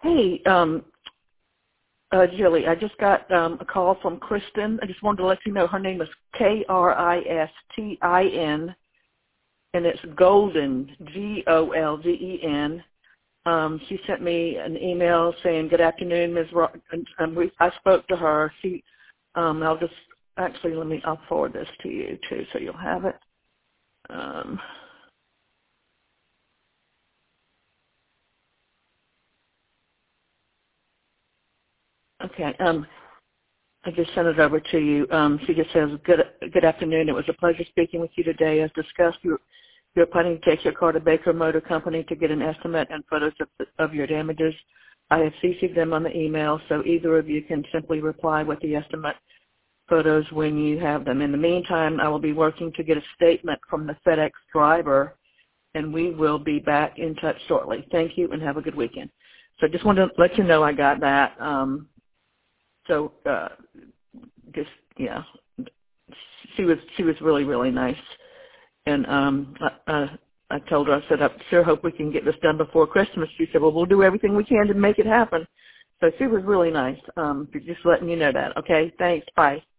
Hey, Jilly, I just got a call from Kristen. I just wanted to let you know her name is Kristin, and it's Golden, Golden. She sent me an email saying, "Good afternoon, Ms. I spoke to her. I'll just I'll forward this to you too, so you'll have it. Okay. I just sent it over to you. She just says, "Good afternoon. It was a pleasure speaking with you today. As discussed, you're planning to take your car to Baker Motor Company to get an estimate and photos of your damages. I have CC'd them on the email, so either of you can simply reply with the estimate photos when you have them. In the meantime, I will be working to get a statement from the FedEx driver, and we will be back in touch shortly. Thank you, and have a good weekend." So I just wanted to let you know I got that. She was really, really nice. And I told her, I said, "I sure hope we can get this done before Christmas." She said, "Well, we'll do everything we can to make it happen." So she was really nice. Just letting you know that. Okay, thanks. Bye.